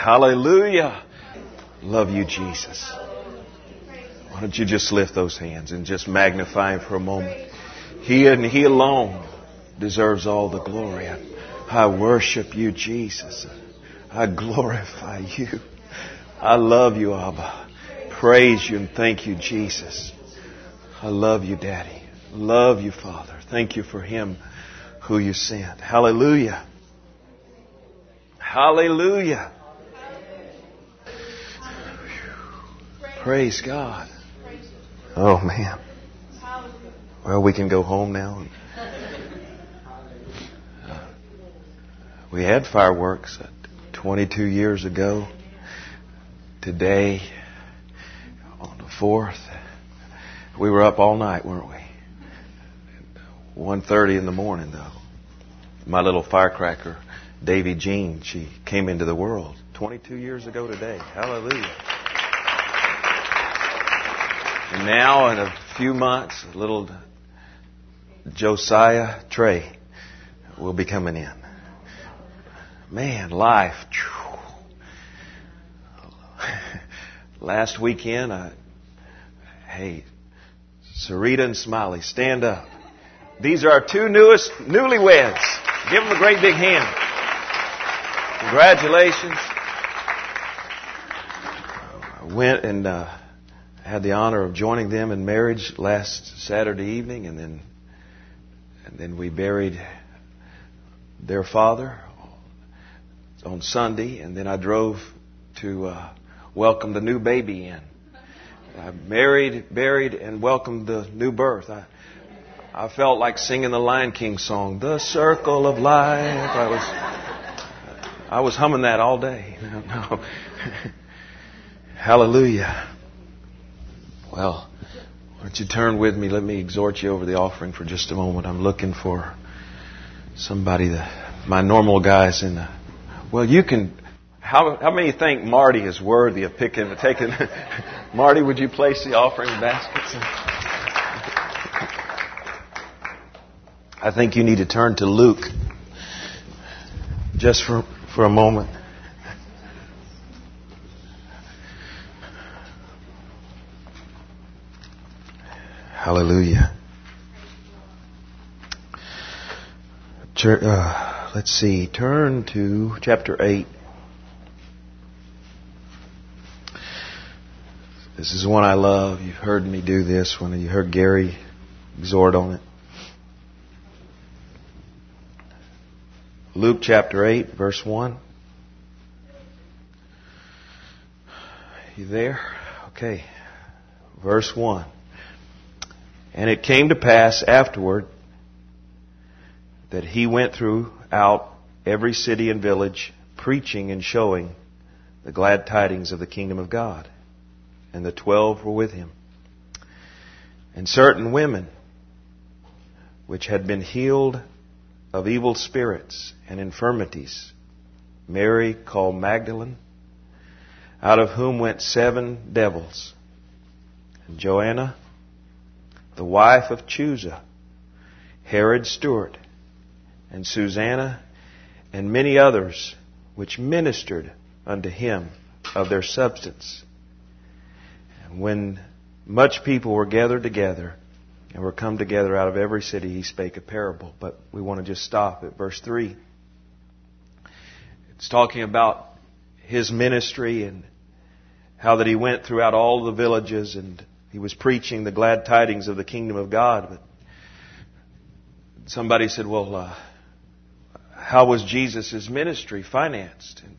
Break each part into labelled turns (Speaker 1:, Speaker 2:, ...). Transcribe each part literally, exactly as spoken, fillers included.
Speaker 1: Hallelujah. Love you, Jesus. Why don't you just lift those hands and just magnify Him for a moment. He and He alone deserves all the glory. I, I worship you, Jesus. I glorify you. I love you, Abba. Praise you and thank you, Jesus. I love you, Daddy. Love you, Father. Thank you for Him who you sent. Hallelujah. Hallelujah. Praise God. Oh, man. Well, we can go home now. We had fireworks twenty-two years ago. Today, on the fourth, we were up all night, weren't we? one thirty in the morning, though. My little firecracker, Davy Jean, she came into the world twenty-two years ago today. Hallelujah. And now, in a few months, little Josiah Trey will be coming in. Man, life. Last weekend, I, hey, Sarita and Smiley, stand up. These are our two newest newlyweds. Give them a great big hand. Congratulations. I went and uh, had the honor of joining them in marriage last Saturday evening, and then and then we buried their father on Sunday, and then I drove to uh, welcome the new baby in. I married, buried, and welcomed the new birth. I, I felt like singing the Lion King song, "The Circle of Life." I was, I was humming that all day. No, no. Hallelujah. Well, why don't you turn with me? Let me exhort you over the offering for just a moment. I'm looking for somebody that my normal guys in the. Well, you can. How how many think Marty is worthy of picking, taking? Marty, would you place the offering baskets? I think you need to turn to Luke just for for a moment. Hallelujah. Uh, let's see. Turn to chapter eight. This is one I love. You've heard me do this when you heard Gary exhort on it. Luke chapter eight, verse one. You there? Okay. Verse one. And it came to pass afterward that he went throughout every city and village, preaching and showing the glad tidings of the kingdom of God. And the twelve were with him. And certain women, which had been healed of evil spirits and infirmities, Mary called Magdalene, out of whom went seven devils, and Joanna, the wife of Chuza, Herod's steward, and Susanna, and many others, which ministered unto him of their substance. And when much people were gathered together, and were come together out of every city, he spake a parable. But we want to just stop at verse three. It's talking about his ministry and how that he went throughout all the villages and he was preaching the glad tidings of the kingdom of God. But somebody said, well, uh, how was Jesus' ministry financed? And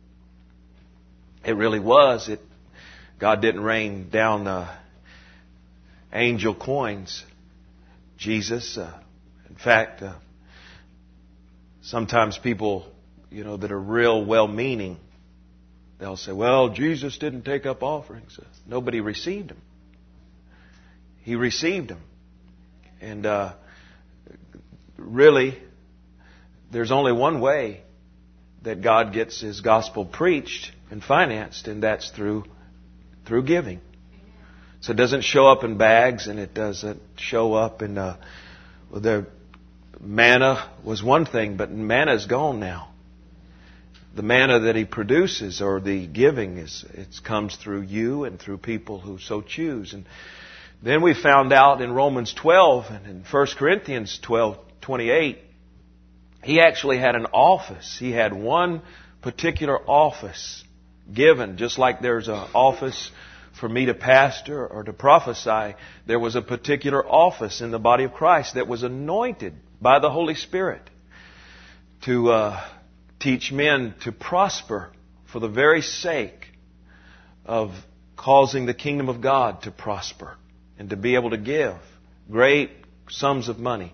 Speaker 1: it really was. It God didn't rain down uh, angel coins. Jesus, uh, in fact, uh, sometimes people, you know, that are real well-meaning, they'll say, well, Jesus didn't take up offerings. Uh, nobody received them. He received them. And uh, really, there's only one way that God gets His gospel preached and financed, and that's through through giving. So it doesn't show up in bags, and it doesn't show up in uh, well, the manna was one thing, but manna's gone now. the manna that He produces, or the giving, is it comes through you and through people who so choose. And then we found out in Romans twelve and in First Corinthians twelve twenty-eight, He actually had an office. He had one particular office given, just like there's an office for me to pastor or to prophesy. There was a particular office in the body of Christ that was anointed by the Holy Spirit to uh, teach men to prosper for the very sake of causing the kingdom of God to prosper and to be able to give great sums of money.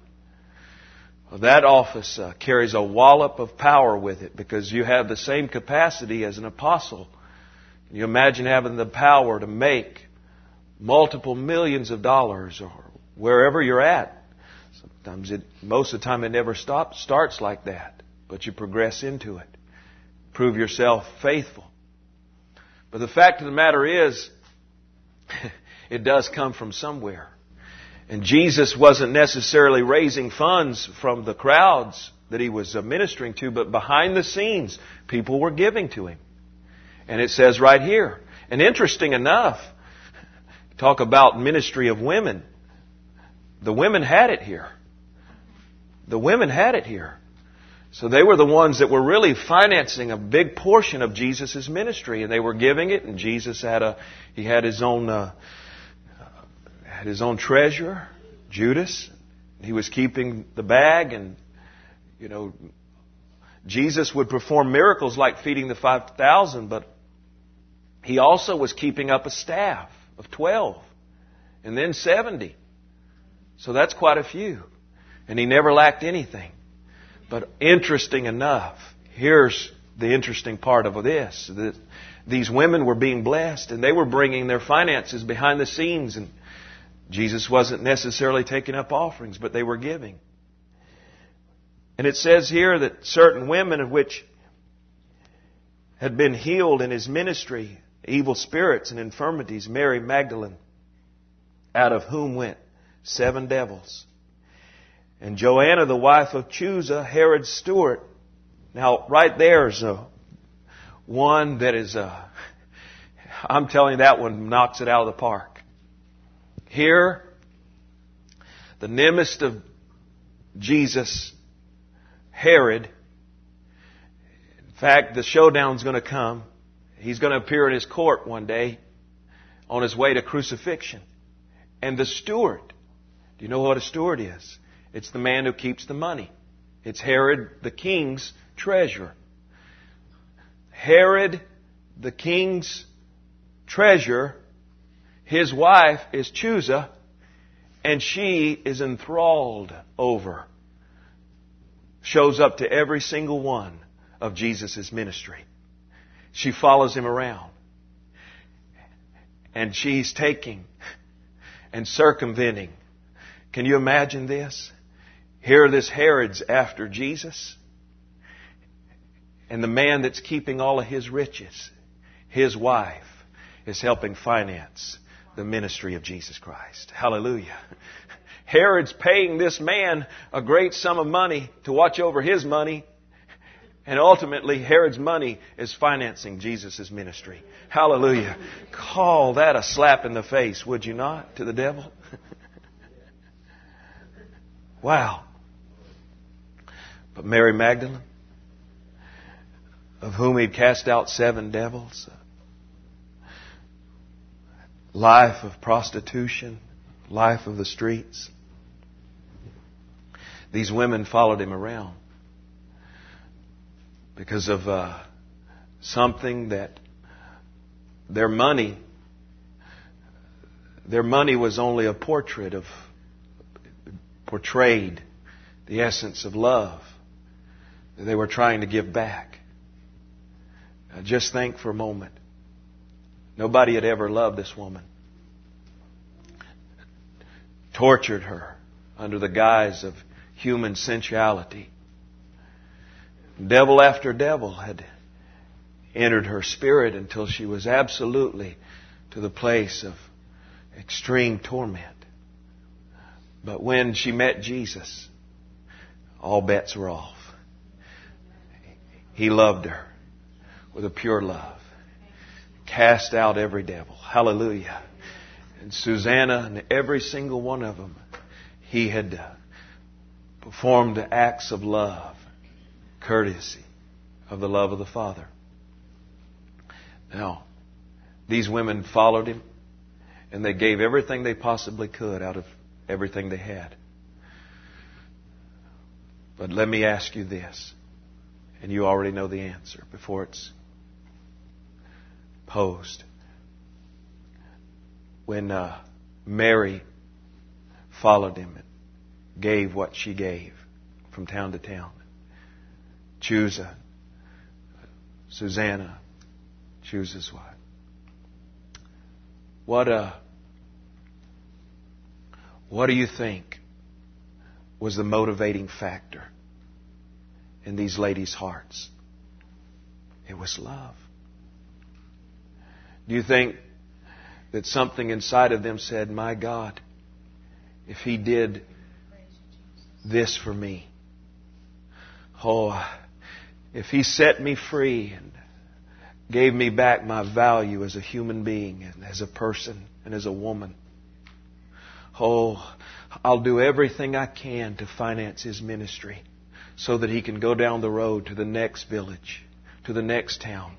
Speaker 1: That office uh, carries a wallop of power with it, because you have the same capacity as an apostle. Can you imagine having the power to make multiple millions of dollars or wherever you're at? Sometimes it, most of the time it never stop, starts like that, but you progress into it. Prove yourself faithful. But the fact of the matter is, it does come from somewhere. And Jesus wasn't necessarily raising funds from the crowds that He was ministering to, but behind the scenes, people were giving to Him. And it says right here, and interesting enough, talk about ministry of women. The women had it here. The women had it here. So they were the ones that were really financing a big portion of Jesus' ministry, and they were giving it. And Jesus had a, he had his own, uh, had his own treasurer, Judas. He was keeping the bag, and you know, Jesus would perform miracles like feeding the five thousand, but He also was keeping up a staff of twelve, and then seventy. So that's quite a few, and He never lacked anything. But interesting enough, here's the interesting part of this. That these women were being blessed, and they were bringing their finances behind the scenes. And Jesus wasn't necessarily taking up offerings, but they were giving. And it says here that certain women of which had been healed in His ministry, evil spirits and infirmities, Mary Magdalene, out of whom went seven devils. And Joanna, the wife of Chuza, Herod's steward. Now, right there is a, one that is a, I'm telling you, that one knocks it out of the park. Here, the nemesis of Jesus, Herod. In fact, the showdown's going to come. He's going to appear in his court one day on his way to crucifixion. And the steward, do you know what a steward is? It's the man who keeps the money. It's Herod, the king's treasurer. Herod, the king's treasurer, his wife is Chuza, and she is enthralled over, shows up to every single one of Jesus' ministry. She follows Him around. And she's taking and circumventing. Can you imagine this? Here this Herod's after Jesus. And the man that's keeping all of his riches, his wife, is helping finance the ministry of Jesus Christ. Hallelujah. Herod's paying this man a great sum of money to watch over his money. And ultimately, Herod's money is financing Jesus' ministry. Hallelujah. Call that a slap in the face, would you not, to the devil? Wow. But Mary Magdalene, of whom He'd cast out seven devils, life of prostitution, life of the streets. These women followed Him around because of uh, something that their money, their money was only a portrait of, portrayed the essence of love that they were trying to give back. Now just think for a moment. Nobody had ever loved this woman. Tortured her under the guise of human sensuality. Devil after devil had entered her spirit until she was absolutely to the place of extreme torment. But when she met Jesus, all bets were off. He loved her. with a pure love. Cast out every devil. Hallelujah. And Susanna and every single one of them, he had performed acts of love, courtesy, of the love of the Father. Now, these women followed him, and they gave everything they possibly could out of everything they had. But let me ask you this, and you already know the answer before it's posed. When uh, Mary followed him and gave what she gave from town to town, Chusa, Susanna, Chusa's wife. What uh, what do you think was the motivating factor in these ladies' hearts? It was love. Do you think that something inside of them said, my God, if He did this for me, oh, if He set me free and gave me back my value as a human being and as a person and as a woman, oh, I'll do everything I can to finance His ministry so that He can go down the road to the next village, to the next town.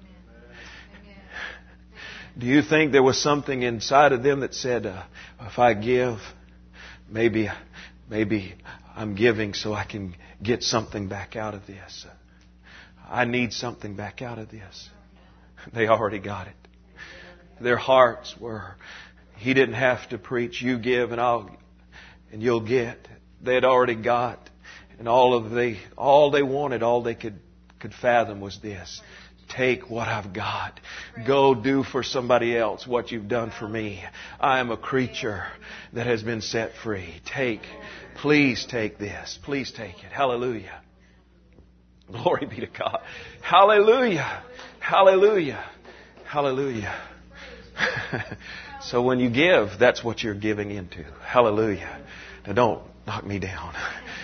Speaker 1: Do you think there was something inside of them that said, uh, if I give, maybe, maybe I'm giving so I can get something back out of this. I need something back out of this. They already got it. Their hearts were, He didn't have to preach, you give and I'll, and you'll get. They had already got. And all of they, all they wanted, all they could, could fathom was this. Take what I've got. Go do for somebody else what you've done for me. I am a creature that has been set free. Take, please take this. Please take it. Hallelujah. Glory be to God. Hallelujah. Hallelujah. Hallelujah. So when you give, that's what you're giving into. Hallelujah. Now don't knock me down.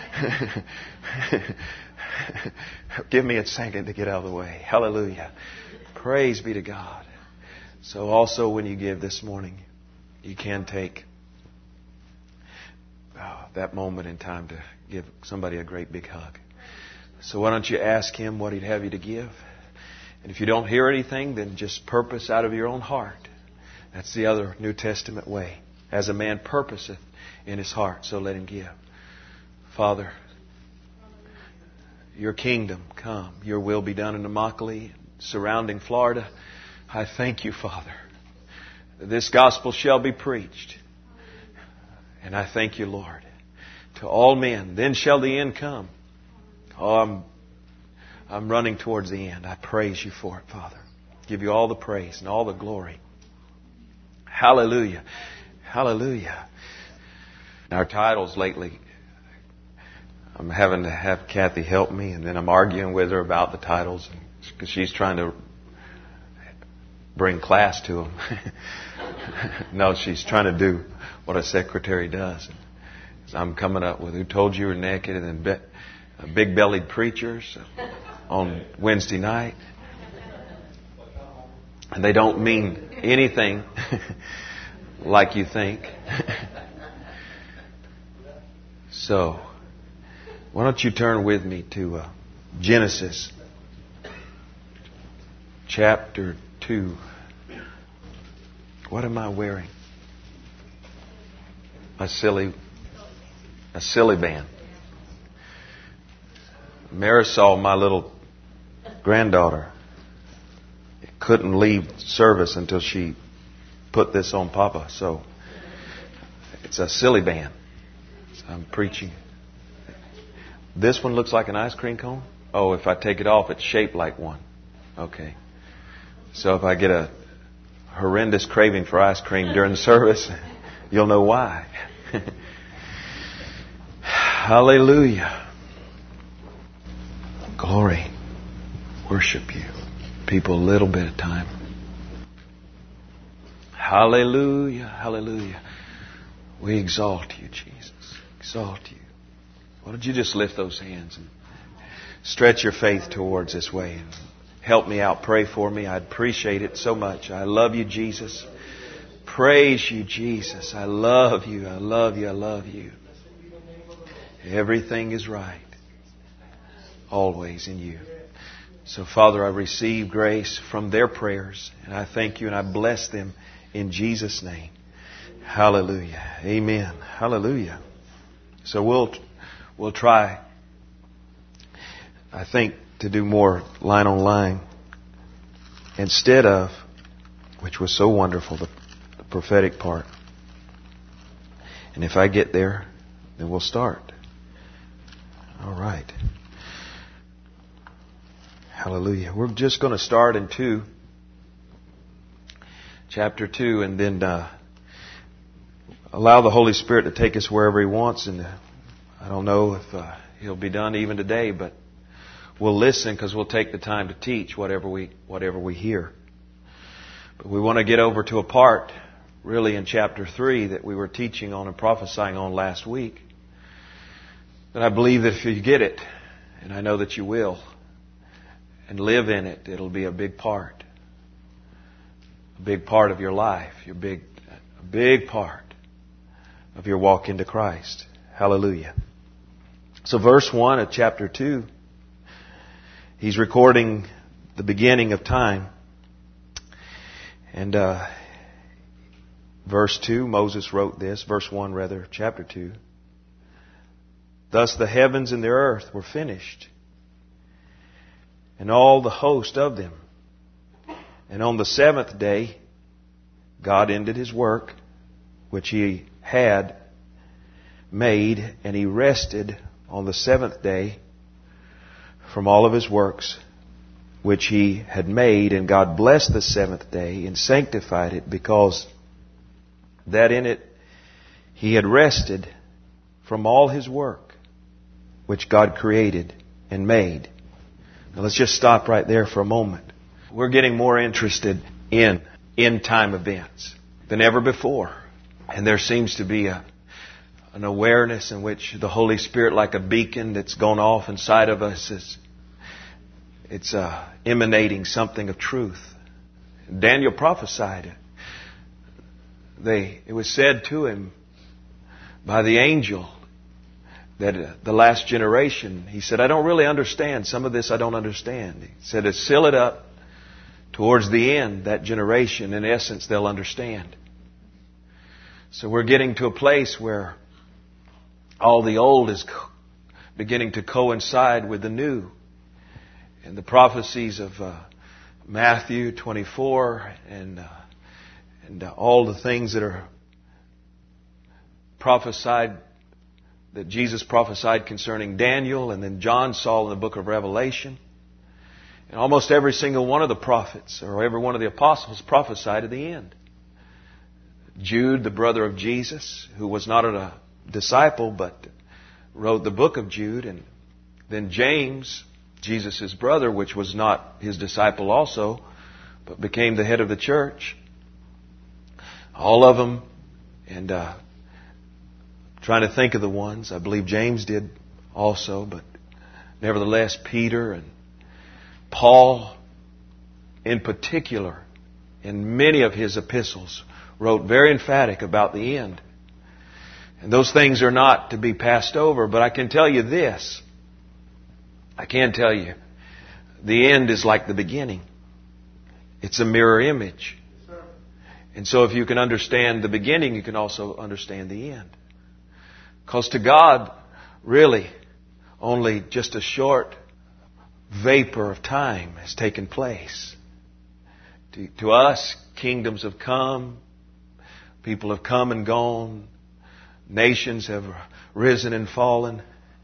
Speaker 1: Give me a second to get out of the way. Hallelujah. Praise be to God. So also when you give this morning, you can take uh, that moment in time to give somebody a great big hug. So why don't you ask Him what He'd have you to give? And if you don't hear anything, then just purpose out of your own heart. That's the other New Testament way. As a man purposeth in his heart, so let him give. Father, Your kingdom come. Your will be done in Immokalee, surrounding Florida. I thank You, Father, that this gospel shall be preached. And I thank You, Lord, to all men. Then shall the end come. Oh, I'm, I'm running towards the end. I praise You for it, Father. Give You all the praise and all the glory. Hallelujah. Hallelujah. Our titles lately, I'm having to have Kathy help me, and then I'm arguing with her about the titles because she's trying to bring class to them. No, she's trying to do what a secretary does. So I'm coming up with Who Told You You Were Naked, and then be- Big-Bellied Preachers on Wednesday night. And they don't mean anything like you think. So, why don't you turn with me to uh, Genesis chapter two. What am I wearing? A silly, a silly band. Marisol, my little granddaughter, couldn't leave service until she put this on Papa. So, it's a silly band. So I'm preaching. This one looks like an ice cream cone. Oh, if I take it off, it's shaped like one. Okay. So if I get a horrendous craving for ice cream during the service, you'll know why. Hallelujah. Glory. Worship You. People, a little bit of time. Hallelujah. Hallelujah. We exalt You, Jesus. Exalt You. Why don't you just lift those hands and stretch your faith towards this way and help me out, pray for me. I'd appreciate it so much. I love you, Jesus. Praise you, Jesus. I love you. I love you. I love you. Everything is right. Always in you. So, Father, I receive grace from their prayers. And I thank you and I bless them in Jesus' name. Hallelujah. Amen. Hallelujah. So we'll, we'll try, I think, to do more line on line instead of, which was so wonderful, the, the prophetic part. And if I get there, then we'll start. All right. Hallelujah. We're just going to start in two, chapter two, and then uh, allow the Holy Spirit to take us wherever He wants. And uh, I don't know if uh, He'll be done even today, but we'll listen because we'll take the time to teach whatever we whatever we hear. But we want to get over to a part, really, in chapter three that we were teaching on and prophesying on last week. But I believe that if you get it, and I know that you will, and live in it, it'll be a big part. A big part of your life. Your big, a big part of your walk into Christ. Hallelujah. So verse one of chapter two, he's recording the beginning of time. And uh, verse two, Moses wrote this. Verse one, rather, chapter two. Thus the heavens and the earth were finished, and all the host of them. And on the seventh day, God ended His work, which He had made, and He rested on the seventh day from all of His works, which He had made. And God blessed the seventh day and sanctified it, because that in it He had rested from all His work, which God created and made. Now let's just stop right there for a moment. We're getting more interested in end-time events than ever before. And there seems to be a, an awareness in which the Holy Spirit, like a beacon that's gone off inside of us, is it's uh, emanating something of truth. Daniel prophesied it. They, it was said to him by the angel that uh, the last generation, he said, I don't really understand. Some of this I don't understand. He said, to seal it up towards the end, that generation, in essence, they'll understand. So we're getting to a place where all the old is co- beginning to coincide with the new. And the prophecies of uh, Matthew twenty-four and, uh, and uh, all the things that are prophesied, that Jesus prophesied concerning Daniel, and then John saw in the book of Revelation. And almost every single one of the prophets, or every one of the apostles, prophesied at the end. Jude, the brother of Jesus, who was not a disciple, but wrote the book of Jude. And then James, Jesus' brother, which was not his disciple also, but became the head of the church. All of them, and uh, trying to think of the ones. I believe James did also, but nevertheless, Peter and Paul, in particular, in many of his epistles, wrote very emphatic about the end. And those things are not to be passed over, but I can tell you this. I can tell you, the end is like the beginning. It's a mirror image. And so if you can understand the beginning, you can also understand the end. Because to God, really, only just a short vapor of time has taken place. To, to us, kingdoms have come, people have come and gone, nations have risen and fallen,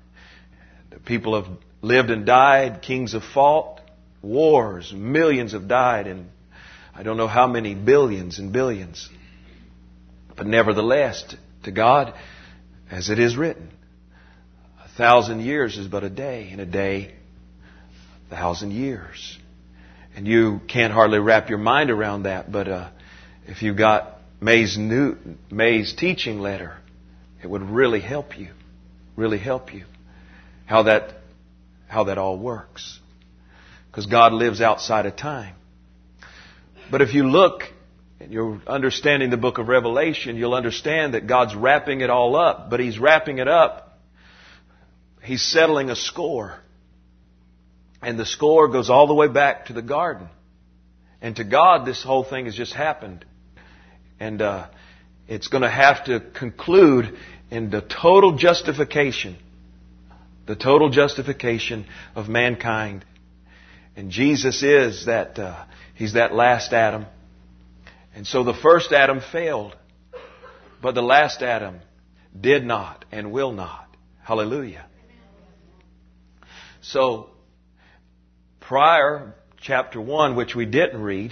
Speaker 1: people have lived and died, kings have fought, wars, millions have died, and I don't know how many billions and billions. But nevertheless, to God, as it is written, a thousand years is but a day, and a day, a thousand years. And you can't hardly wrap your mind around that, but uh, if you got May's new May's teaching letter, it would really help you, really help you, how that how that all works. because God lives outside of time. But if you look and you're understanding the book of Revelation, you'll understand that God's wrapping it all up. But He's wrapping it up. He's settling a score. And the score goes all the way back to the garden. And to God, this whole thing has just happened. And uh, it's going to have to conclude in the total justification. The total justification of mankind. And Jesus is that, uh, He's that last Adam. And so the first Adam failed. But the last Adam did not and will not. Hallelujah. So, prior, chapter one, which we didn't read,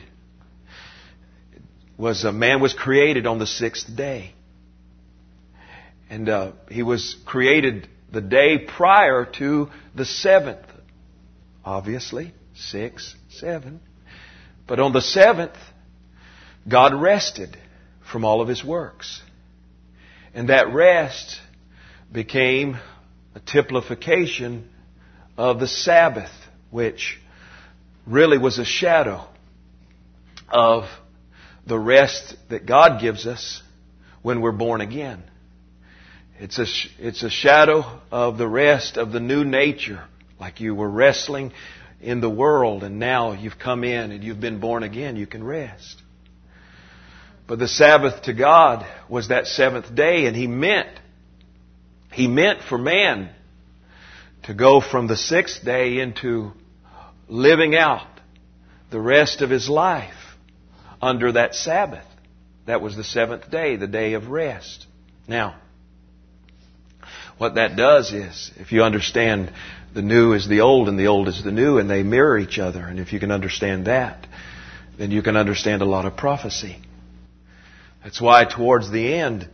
Speaker 1: was a man was created on the sixth day. And uh, he was created the day prior to the seventh. Obviously, six, seven. But on the seventh, God rested from all of His works. And that rest became a typification of the Sabbath, which really was a shadow of the rest that God gives us when we're born again. It's a, it's a shadow of the rest of the new nature. Like you were wrestling in the world and now you've come in and you've been born again, you can rest. But the Sabbath to God was that seventh day, and He meant, He meant for man to go from the sixth day into living out the rest of his life under that Sabbath. That was the seventh day, the day of rest. Now, what that does is, if you understand the new is the old and the old is the new, and they mirror each other, and if you can understand that, then you can understand a lot of prophecy. That's why towards the end,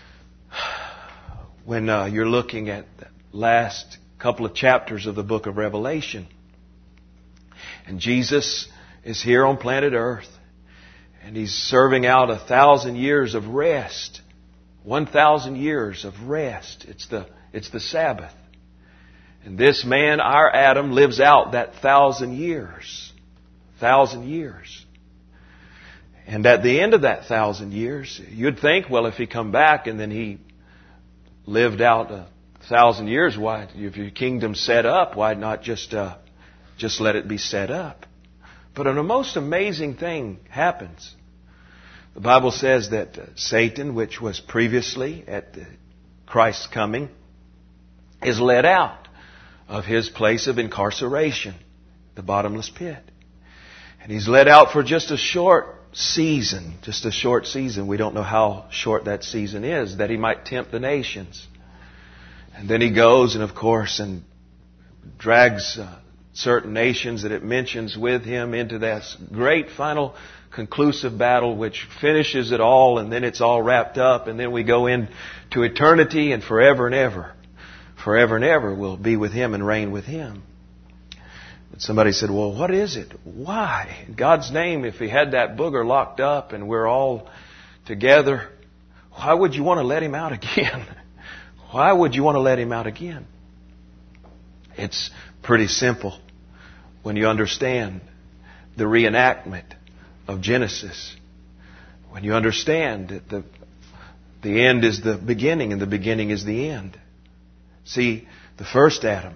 Speaker 1: when uh, you're looking at the last couple of chapters of the book of Revelation, and Jesus is here on planet Earth, and He's serving out a thousand years of rest. One thousand years of rest. It's the, it's the Sabbath. And this man, our Adam, lives out that thousand years. Thousand years. And at the end of that thousand years, you'd think, well, if He come back and then He lived out a thousand years, why, if your kingdom's set up, why not just, uh, just let it be set up? But a most amazing thing happens. The Bible says that Satan, which was previously at Christ's coming, is led out of his place of incarceration, the bottomless pit. And he's led out for just a short season, just a short season. We don't know how short that season is, that he might tempt the nations. And then he goes and, of course, and drags uh, certain nations that it mentions with him into this great final conclusive battle which finishes it all, and then it's all wrapped up, and then we go into eternity, and forever and ever, forever and ever we'll be with Him and reign with Him. But somebody said, well, what is it? Why? In God's name, if He had that booger locked up and we're all together, why would you want to let Him out again? Why would you want to let Him out again? It's pretty simple when you understand the reenactment of Genesis. When you understand that the, the end is the beginning and the beginning is the end. See, the first Adam,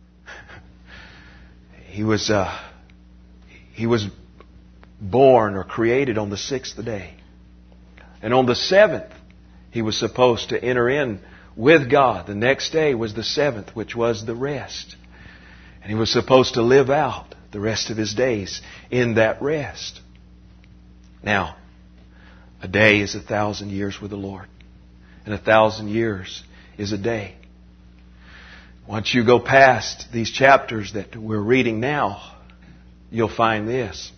Speaker 1: he was uh, he was born or created on the sixth day. And on the seventh, he was supposed to enter in with God. The next day was the seventh, which was the rest. And he was supposed to live out the rest of his days in that rest. Now, a day is a thousand years with the Lord. And a thousand years is a day. Once you go past these chapters that we're reading now, you'll find this.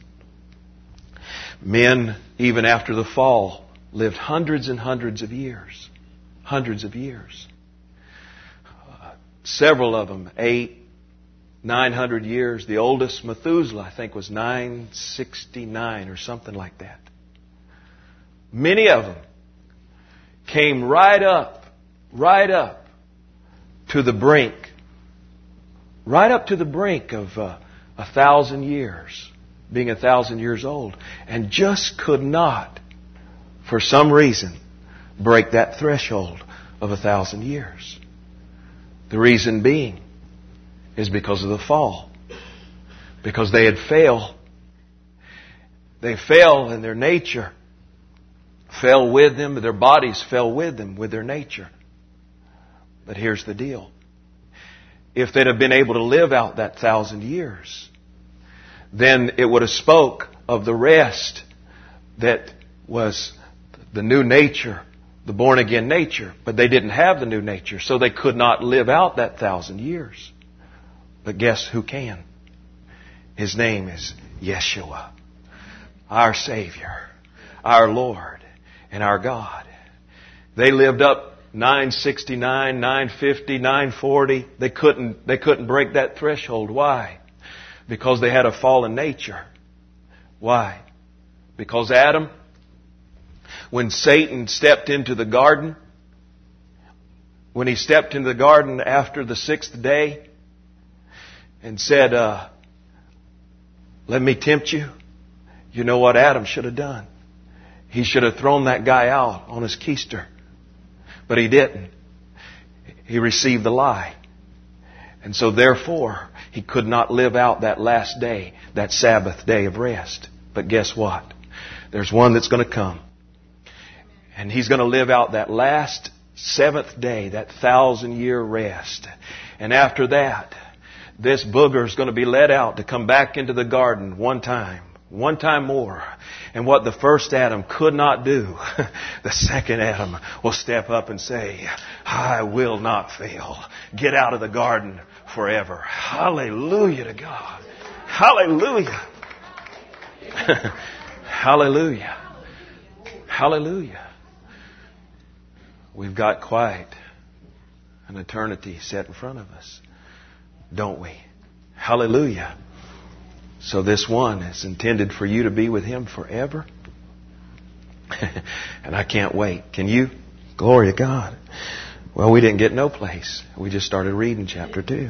Speaker 1: Men, even after the fall, lived hundreds and hundreds of years. Hundreds of years. Uh, several of them, eight, nine hundred years. The oldest, Methuselah, I think was nine sixty-nine or something like that. Many of them came right up, right up to the brink, right up to the brink of uh, a thousand years, being a thousand years old, and just could not, for some reason, break that threshold of a thousand years. The reason being is because of the fall. Because they had failed. They fell in their nature. Fell with them. Their bodies fell with them, with their nature. But here's the deal. If they'd have been able to live out that thousand years, then it would have spoke of the rest that was the new nature, the born-again nature. But they didn't have the new nature, so they could not live out that thousand years. But guess who can? His name is Yeshua, our Savior, our Lord, and our God. They lived up nine sixty-nine, nine fifty, nine forty. They couldn't, they couldn't break that threshold. Why? Because they had a fallen nature. Why? Because Adam, when Satan stepped into the garden, when he stepped into the garden after the sixth day and said, uh, let me tempt you. You know what Adam should have done? He should have thrown that guy out on his keister. But he didn't. He received the lie. And so therefore, he could not live out that last day, that Sabbath day of rest. But guess what? There's one that's going to come. And he's going to live out that last seventh day, that thousand year rest. And after that, this booger is going to be let out to come back into the garden one time. One time more. And what the first Adam could not do, the second Adam will step up and say, I will not fail. Get out of the garden forever. Hallelujah to God. Hallelujah. Hallelujah. Hallelujah. We've got quite an eternity set in front of us, don't we? Hallelujah. So this one is intended for you to be with Him forever. And I can't wait. Can you? Glory to God. Well, we didn't get no place. We just started reading chapter two.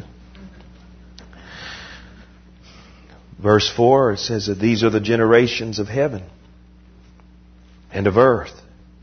Speaker 1: Verse four, it says that these are the generations of heaven and of earth.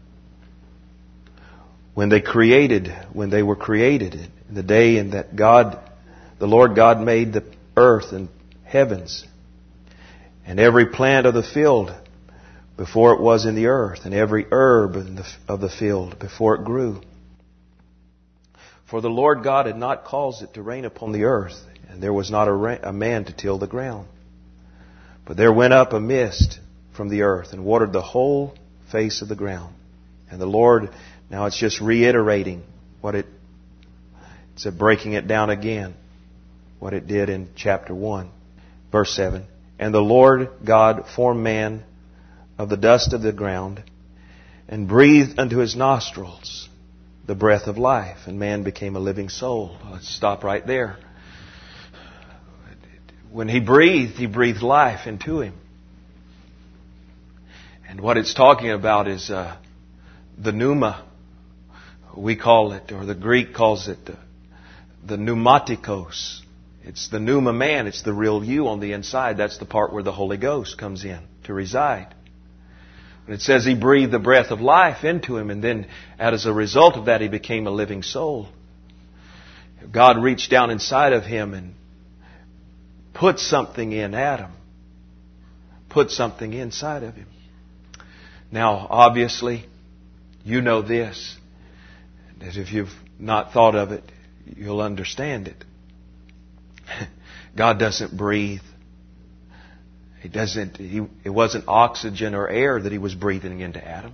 Speaker 1: When they created, when they were created, in the day in that God, the Lord God made the earth and heavens, and every plant of the field before it was in the earth, and every herb in the, of the field before it grew. For the Lord God had not caused it to rain upon the earth, and there was not a, ra- a man to till the ground. But there went up a mist from the earth and watered the whole face of the ground. And the Lord, now it's just reiterating what it, it's a breaking it down again, what it did in chapter one, verse seven. And the Lord God formed man of the dust of the ground and breathed unto his nostrils the breath of life, and man became a living soul. Let's stop right there. When he breathed, he breathed life into him. And what it's talking about is uh, the pneuma, we call it, or the Greek calls it uh, the pneumatikos. It's the pneuma man. It's the real you on the inside. That's the part where the Holy Ghost comes in to reside. And it says he breathed the breath of life into him, and then as a result of that, he became a living soul. God reached down inside of him and put something in Adam. Put something inside of him. Now, obviously, you know this. That if you've not thought of it, you'll understand it. God doesn't breathe. He doesn't. He, it wasn't oxygen or air that He was breathing into Adam.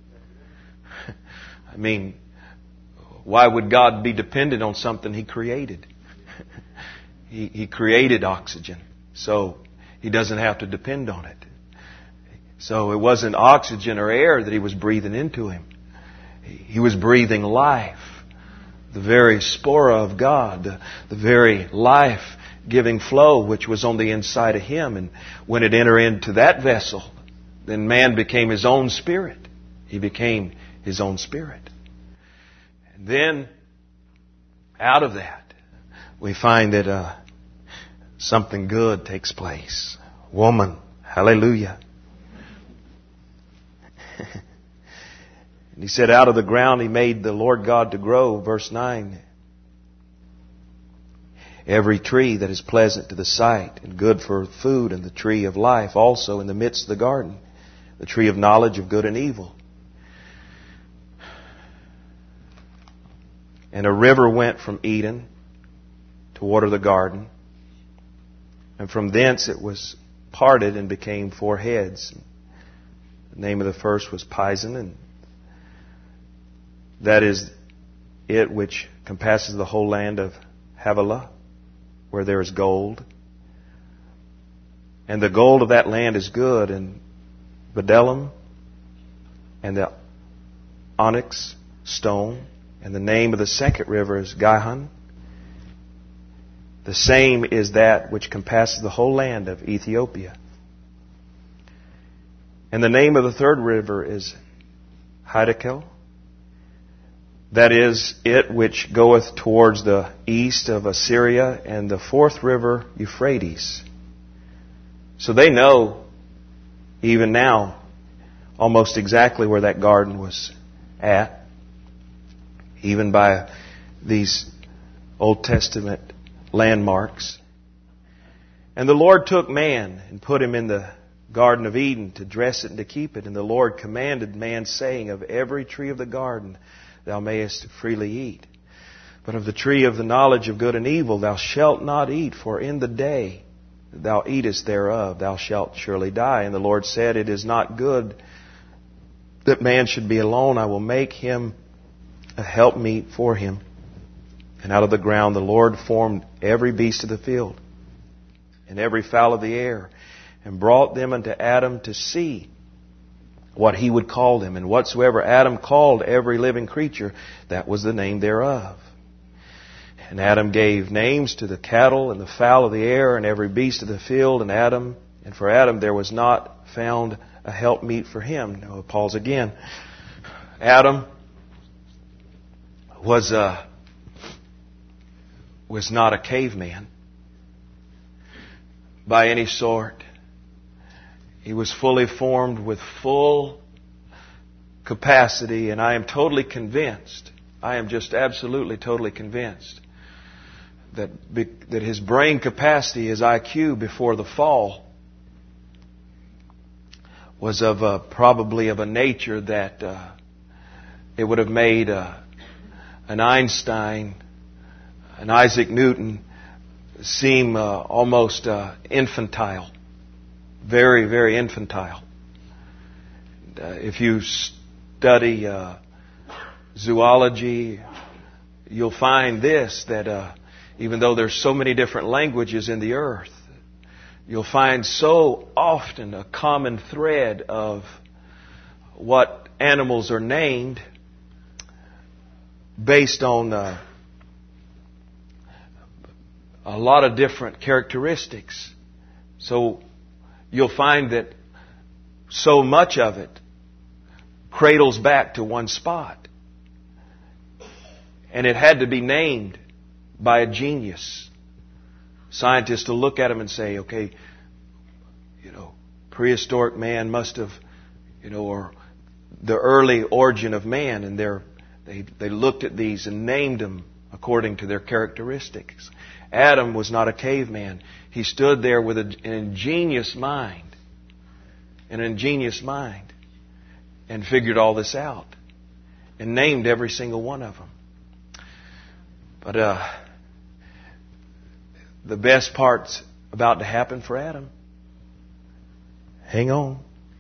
Speaker 1: I mean, why would God be dependent on something He created? he, he created oxygen, so He doesn't have to depend on it. So it wasn't oxygen or air that He was breathing into him. He, he was breathing life. The very spora of God, the, the very life-giving flow which was on the inside of him. And when it entered into that vessel, then man became his own spirit. He became his own spirit. And then, out of that, we find that uh, something good takes place. Woman, hallelujah. And he said, out of the ground he made the Lord God to grow. Verse nine. Every tree that is pleasant to the sight and good for food, and the tree of life also in the midst of the garden, the tree of knowledge of good and evil. And a river went from Eden to water the garden, and from thence it was parted and became four heads. The name of the first was Pison, and that is it which compasses the whole land of Havilah, where there is gold. And the gold of that land is good, and bdellium, and the onyx stone. And the name of the second river is Gihon. The same is that which compasses the whole land of Ethiopia. And the name of the third river is Hiddekel. That is it which goeth towards the east of Assyria, and the fourth river, Euphrates. So they know, even now, almost exactly where that garden was at, even by these Old Testament landmarks. And the Lord took man and put him in the Garden of Eden to dress it and to keep it. And the Lord commanded man, saying, of every tree of the garden thou mayest freely eat, but of the tree of the knowledge of good and evil thou shalt not eat, for in the day that thou eatest thereof thou shalt surely die. And the Lord said, it is not good that man should be alone. I will make him a helpmeet for him. And out of the ground the Lord formed every beast of the field and every fowl of the air, and brought them unto Adam to see what he would call them. And whatsoever Adam called every living creature, that was the name thereof. And Adam gave names to the cattle and the fowl of the air and every beast of the field. And Adam, and for Adam there was not found a helpmeet for him. Now, Paul's again. Adam was uh, was not a caveman by any sort. He was fully formed with full capacity, and I am totally convinced, I am just absolutely totally convinced that that his brain capacity, his I Q before the fall, was of a, probably of a nature that uh, it would have made uh, an Einstein, an Isaac Newton seem uh, almost uh, infantile. Very, very infantile. Uh, if you study uh, zoology, you'll find this, that uh, even though there's so many different languages in the earth, you'll find so often a common thread of what animals are named based on uh, a lot of different characteristics. So you'll find that so much of it cradles back to one spot. And it had to be named by a genius. Scientists to look at them and say, okay, you know, prehistoric man must have, you know, or the early origin of man. And they're, they they looked at these and named them according to their characteristics. Adam was not a caveman. He stood there with an ingenious mind, an ingenious mind, and figured all this out, and named every single one of them. But uh, the best part's about to happen for Adam. Hang on.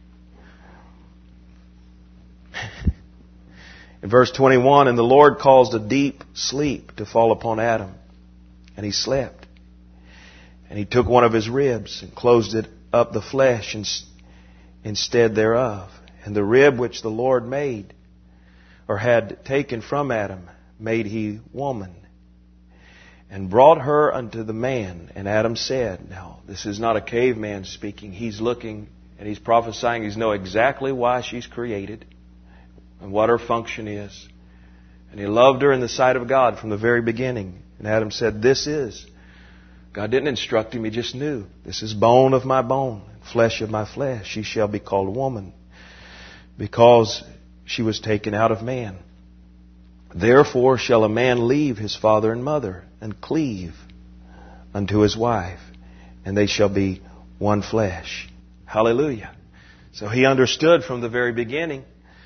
Speaker 1: In verse twenty-one, and the Lord caused a deep sleep to fall upon Adam, and he slept. And he took one of his ribs and closed it up the flesh instead thereof. And the rib which the Lord made, or had taken from Adam, made he woman, and brought her unto the man. And Adam said, now this is not a caveman speaking. He's looking and he's prophesying. He's know exactly why she's created and what her function is. And he loved her in the sight of God from the very beginning. And Adam said, this is God didn't instruct him. He just knew. This is bone of my bone, flesh of my flesh. She shall be called woman, because she was taken out of man. Therefore shall a man leave his father and mother, and cleave unto his wife, and they shall be one flesh. Hallelujah. So he understood from the very beginning.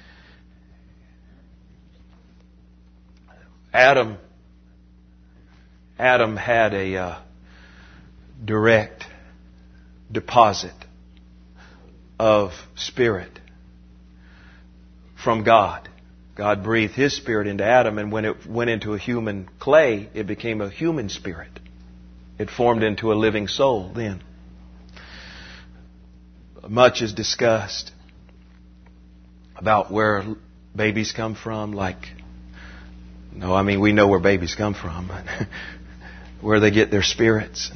Speaker 1: Adam, Adam had a uh, direct deposit of spirit from God. God breathed His Spirit into Adam, and when it went into a human clay, it became a human spirit. It formed into a living soul then. Much is discussed about where babies come from, like, no, I mean, we know where babies come from, but where they get their spirits.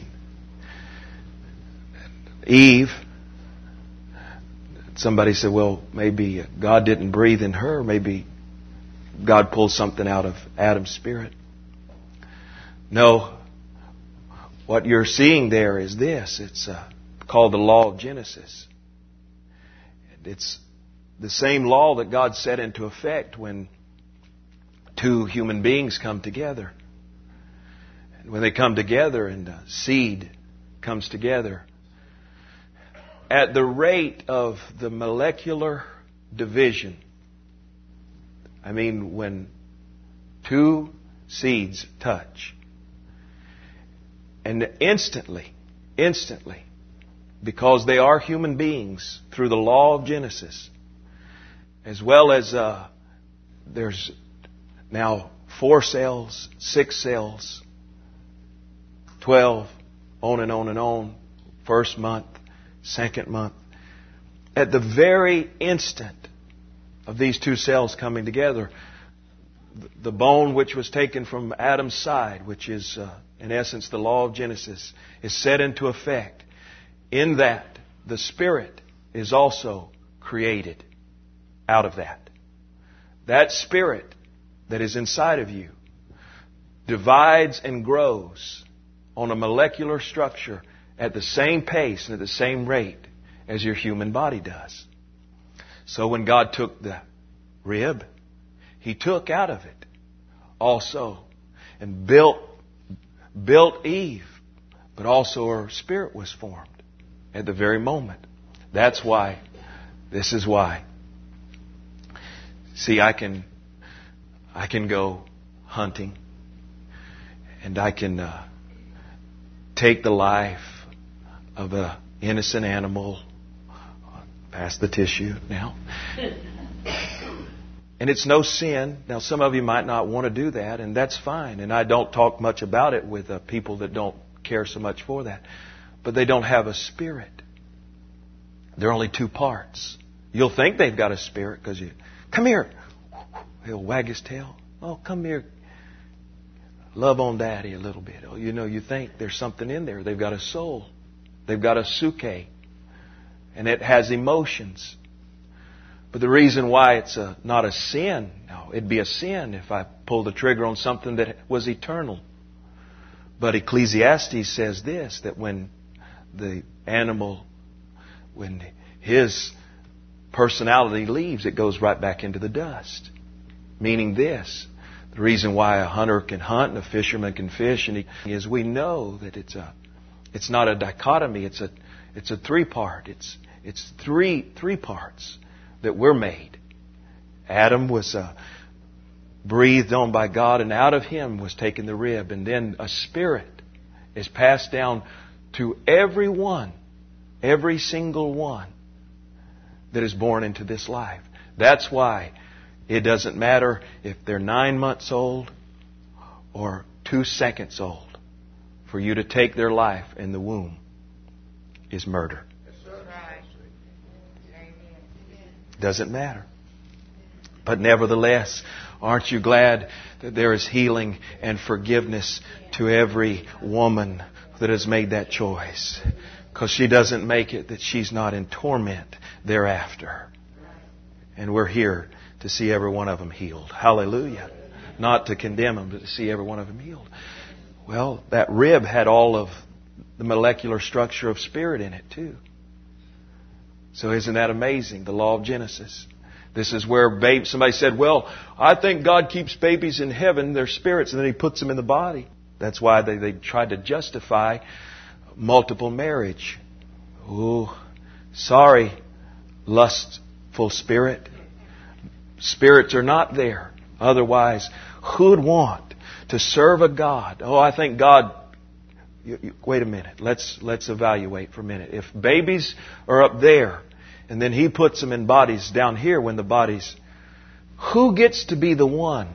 Speaker 1: Eve, somebody said, well, maybe God didn't breathe in her, maybe God pulled something out of Adam's spirit. No, what you're seeing there is this. It's uh, called the law of Genesis. It's the same law that God set into effect when two human beings come together. And when they come together and uh, seed comes together, at the rate of the molecular division, I mean, when two seeds touch, and instantly, instantly, because they are human beings through the law of Genesis, as well as uh, there's now four cells, six cells, twelve, on and on and on, first month, second month. At the very instant of these two cells coming together, the bone which was taken from Adam's side, which is uh, in essence the law of Genesis, is set into effect. In that, the Spirit is also created out of that. That Spirit that is inside of you divides and grows on a molecular structure at the same pace and at the same rate as your human body does. So when God took the rib, He took out of it also and built built Eve, but also her spirit was formed at the very moment. That's why, this is why. See, I can I can go hunting, and I can uh, take the life of an innocent animal, past the tissue now. And it's no sin. Now, some of you might not want to do that, and that's fine. And I don't talk much about it with uh, people that don't care so much for that. But they don't have a spirit. They're only two parts. You'll think they've got a spirit because you, come here. He'll wag his tail. Oh, come here. Love on Daddy a little bit. Oh, you know, you think there's something in there. They've got a soul. They've got a suke. And it has emotions. But the reason why it's a, not a sin, no, it'd be a sin if I pulled the trigger on something that was eternal. But Ecclesiastes says this, that when the animal, when his personality leaves, it goes right back into the dust. Meaning this, the reason why a hunter can hunt and a fisherman can fish, and he, is we know that it's a, it's not a dichotomy. It's a, it's a three part. It's, it's three, three parts that we're made. Adam was uh, breathed on by God, and out of him was taken the rib. And then a spirit is passed down to every one, every single one that is born into this life. That's why it doesn't matter if they're nine months old or two seconds old. For you to take their life in the womb is murder. Doesn't matter. But nevertheless, aren't you glad that there is healing and forgiveness to every woman that has made that choice? Because she doesn't make it that she's not in torment thereafter. And we're here to see every one of them healed. Hallelujah. Not to condemn them, but to see every one of them healed. Well, that rib had all of the molecular structure of spirit in it too. So isn't that amazing? The law of Genesis. This is where babe, somebody said, well, I think God keeps babies in heaven, their spirits, and then He puts them in the body. That's why they, they tried to justify multiple marriage. Oh, sorry, lustful spirit. Spirits are not there. Otherwise, who would want to serve a God? Oh, I think God... You, you, wait a minute. Let's let's evaluate for a minute. If babies are up there, and then He puts them in bodies down here when the bodies... Who gets to be the one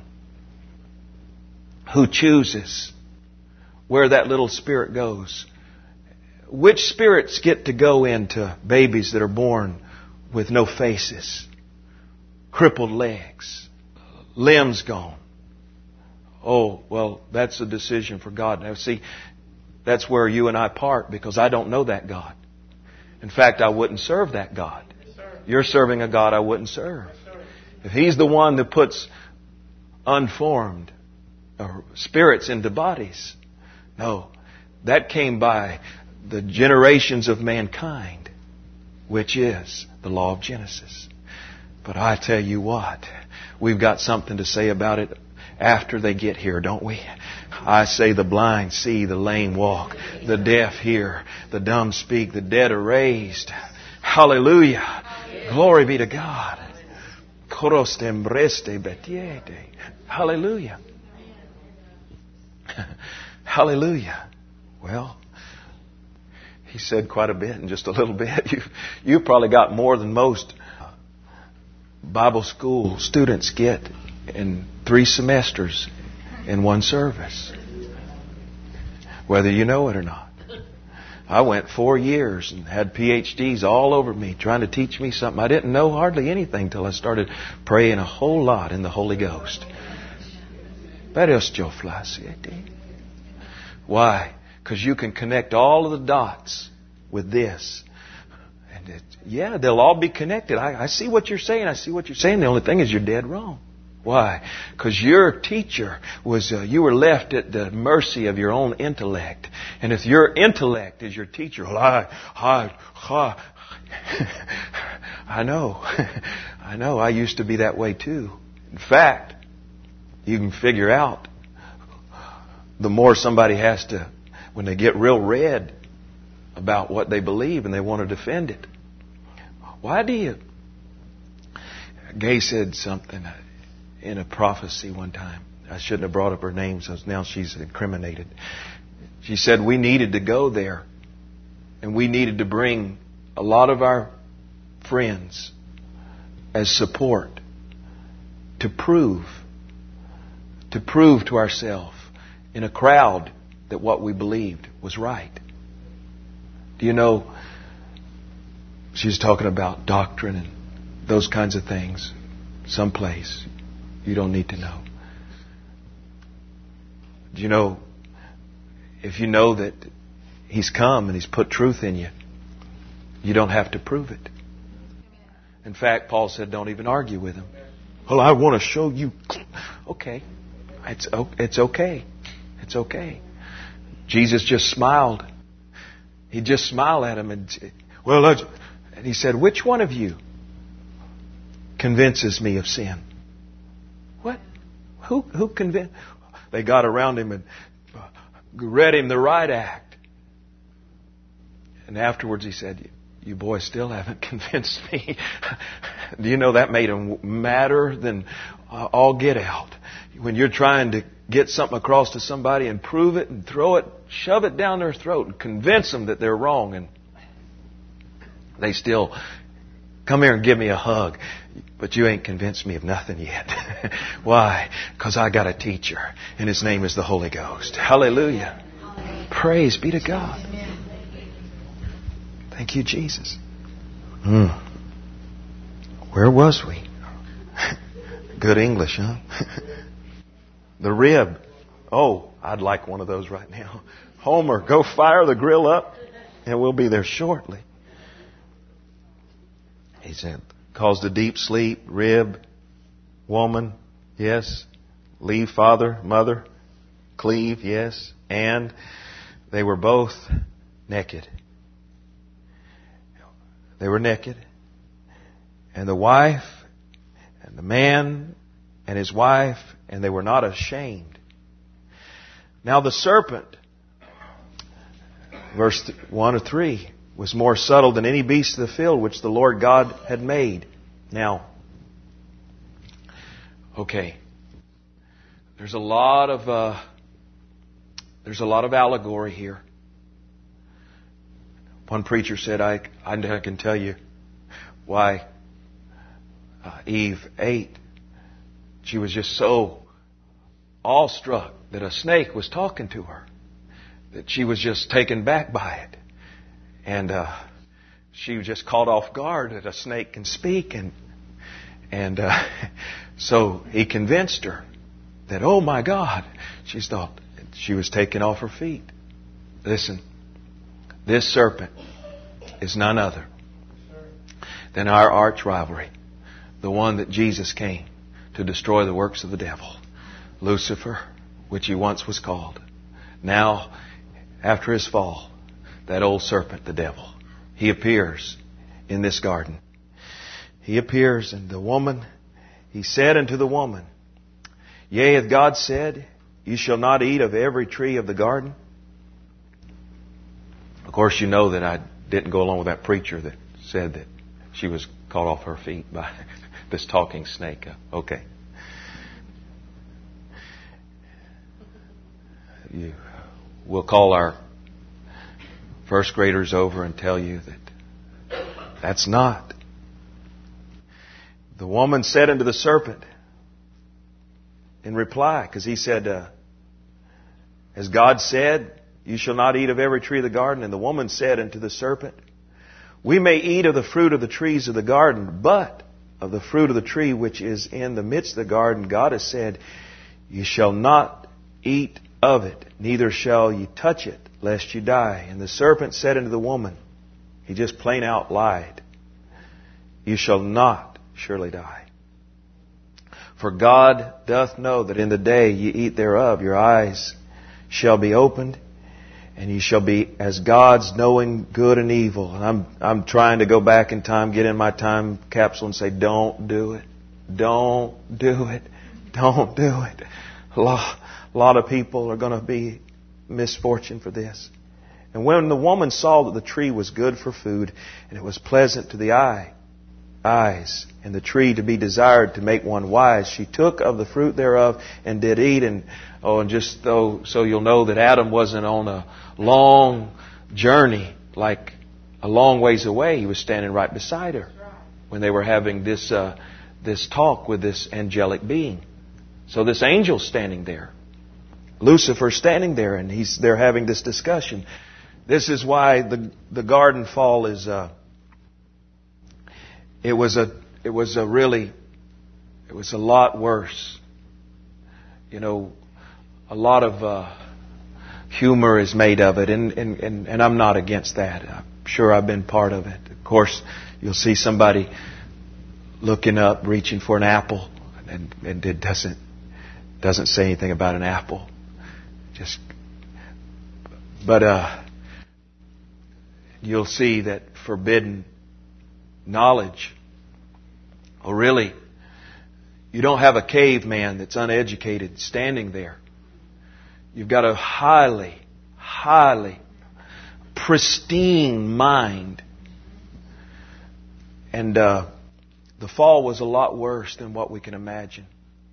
Speaker 1: who chooses where that little spirit goes? Which spirits get to go into babies that are born with no faces, crippled legs, limbs gone? Oh, well, that's a decision for God. Now, see, that's where you and I part, because I don't know that God. In fact, I wouldn't serve that God. You're serving a God I wouldn't serve. If He's the one that puts unformed or spirits into bodies, no, that came by the generations of mankind, which is the law of Genesis. But I tell you what, we've got something to say about it after they get here, don't we? I say the blind see, the lame walk, the deaf hear, the dumb speak, the dead are raised. Hallelujah. Glory be to God. Hallelujah. Hallelujah. Well, he said quite a bit in just a little bit. You you probably got more than most Bible school students get in three semesters in one service, whether you know it or not. I went four years and had P H Ds all over me trying to teach me something. I didn't know hardly anything till I started praying a whole lot in the Holy Ghost. Why? Because you can connect all of the dots with this. And it, yeah, they'll all be connected. I, I see what you're saying. I see what you're saying. The only thing is you're dead wrong. Why? Because your teacher was, uh, you were left at the mercy of your own intellect. And if your intellect is your teacher, well, I, I, I, I know. I know. I used to be that way too. In fact, you can figure out the more somebody has to, when they get real red about what they believe and they want to defend it. Why do you? Gay said something in a prophecy one time. I shouldn't have brought up her name, so now she's incriminated. She said we needed to go there, and we needed to bring a lot of our friends as support to prove, to prove to ourselves in a crowd that what we believed was right. Do you know, she's talking about doctrine and those kinds of things someplace. You don't need to know. Do you know, if you know that He's come and He's put truth in you, you don't have to prove it. In fact, Paul said, don't even argue with Him. Well, I want to show you. Okay. It's, it's okay. It's okay. Jesus just smiled. He just smiled at him and, well, and He said, which one of you convinces me of sin? What? Who who convinced? They got around him and read him the right act. And afterwards he said, you boys still haven't convinced me. Do you know that made him madder than all get out? When you're trying to get something across to somebody and prove it and throw it, shove it down their throat and convince them that they're wrong, and they still come here and give me a hug. But you ain't convinced me of nothing yet. Why? Because I got a teacher, and His name is the Holy Ghost. Hallelujah. Praise be to God. Thank you, Jesus. Mm. Where was we? Good English, huh? The rib. Oh, I'd like one of those right now. Homer, go fire the grill up, and we'll be there shortly. He said, caused a deep sleep, rib, woman, yes. Leave father, mother, cleave, yes. And they were both naked. They were naked. And the wife and the man and his wife, and they were not ashamed. Now the serpent, verse one or three, was more subtle than any beast of the field which the Lord God had made. Now, okay, there's a lot of uh, there's a lot of allegory here. One preacher said, "I I can tell you why uh, Eve ate. She was just so awestruck that a snake was talking to her, that she was just taken back by it. And uh, she was just caught off guard that a snake can speak. And and uh, so he convinced her that, oh my God, she thought she was taken off her feet. Listen, this serpent is none other than our arch rivalry, the one that Jesus came to destroy the works of the devil, Lucifer, which he once was called. Now, after his fall, that old serpent, the devil, he appears in this garden. He appears, and the woman, he said unto the woman, Yea, hath God said, You shall not eat of every tree of the garden? Of course, you know that I didn't go along with that preacher that said that she was caught off her feet by this talking snake. Okay. You, we'll call our first graders over and tell you that that's not. The woman said unto the serpent in reply, because he said, uh, as God said, You shall not eat of every tree of the garden. And the woman said unto the serpent, We may eat of the fruit of the trees of the garden, but of the fruit of the tree which is in the midst of the garden, God has said, You shall not eat of it, neither shall ye touch it, lest you die. And the serpent said unto the woman, he just plain out lied, You shall not surely die. For God doth know that in the day ye eat thereof, your eyes shall be opened, and ye shall be as gods, knowing good and evil. And I'm I'm trying to go back in time, get in my time capsule and say, don't do it. Don't do it. Don't do it. A lot, a lot of people are going to be misfortune for this. And when the woman saw that the tree was good for food, and it was pleasant to the eye, eyes, and the tree to be desired to make one wise, she took of the fruit thereof and did eat. And oh, and just though, so you'll know that Adam wasn't on a long journey, like a long ways away. He was standing right beside her when they were having this uh, this talk with this angelic being. So this angel's standing there, Lucifer's standing there, and he's they're having this discussion. This is why the the garden fall is. Uh, it was a it was a really it was a lot worse. You know, a lot of uh, humor is made of it, and, and, and, and I'm not against that. I'm sure I've been part of it. Of course, you'll see somebody looking up, reaching for an apple, and, and it doesn't doesn't say anything about an apple. Just, but uh, you'll see that forbidden knowledge. Oh, really? You don't have a caveman that's uneducated standing there. You've got a highly, highly pristine mind. And uh, the fall was a lot worse than what we can imagine.